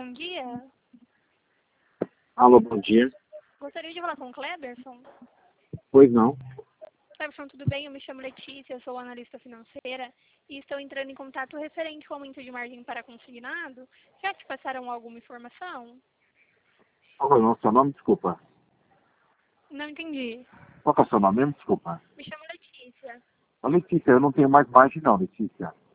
bom dia. Alô, bom dia. Gostaria de falar com o Kleberson. Pois não. Kleberson, tudo bem? Eu me chamo Letícia, eu sou analista financeira e estou entrando em contato referente ao aumento de margem para consignado. Já te passaram alguma informação? Qual é o seu nome? Desculpa. Não entendi. Qual é o seu nome mesmo? Desculpa. Me chamo Letícia. Ô, Letícia, eu não tenho mais margem não, Letícia.